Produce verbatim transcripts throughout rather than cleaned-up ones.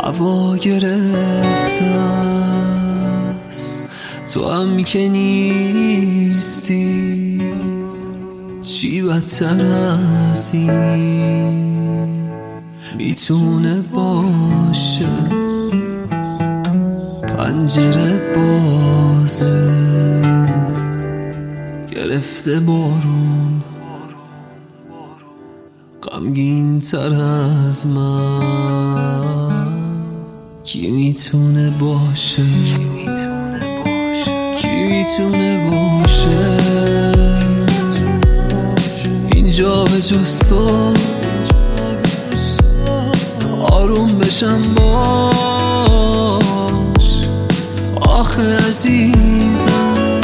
هوا گرفته است، تو هم که نیستی چی بدتر از این میتونه باشه. پنجره بازه گرفته بارون، غمگین تر از من کی میتونه باشه؟ کی میتونه باشه اینجا به جز تو؟ آروم بشم باش آخه عزیزم،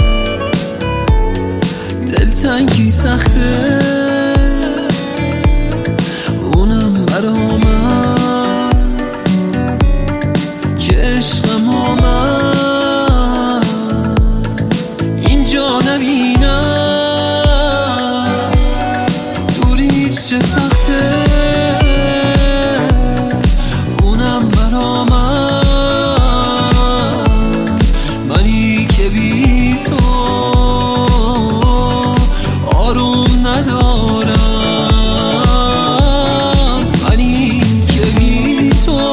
دلتنگی سخته اونم برا من که عشقم آمد اینجا نبینم. دوری چه سخته اونم برا من، منی که بی تو آروم ندارم، منی که بی تو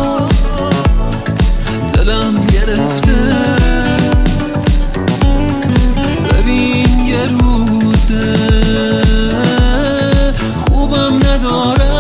دلم گرفته. ببین یه روزه خوبم ندارم.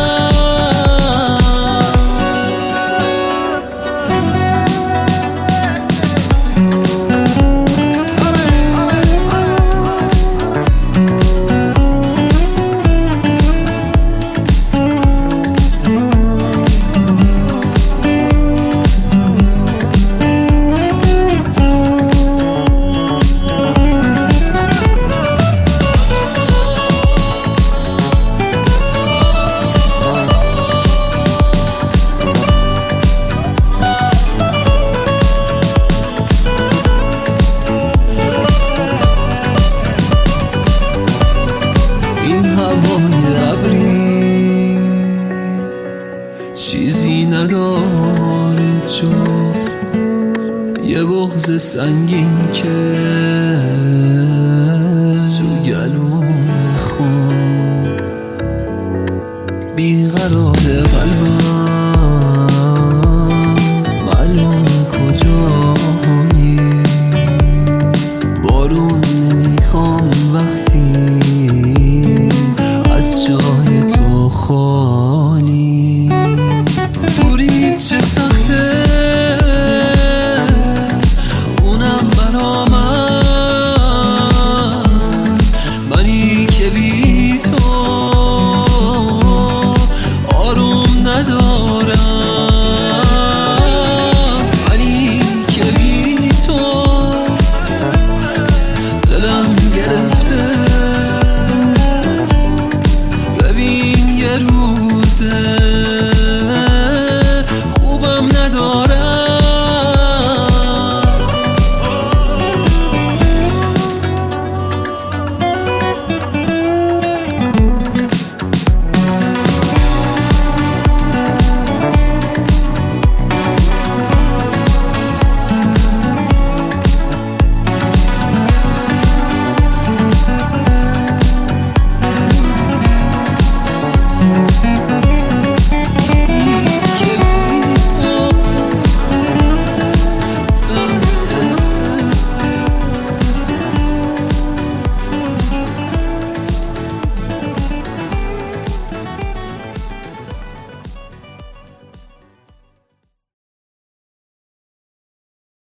چیزی نداره جز یه بغض سنگین که تو گلوم خون بیقرار قلبم.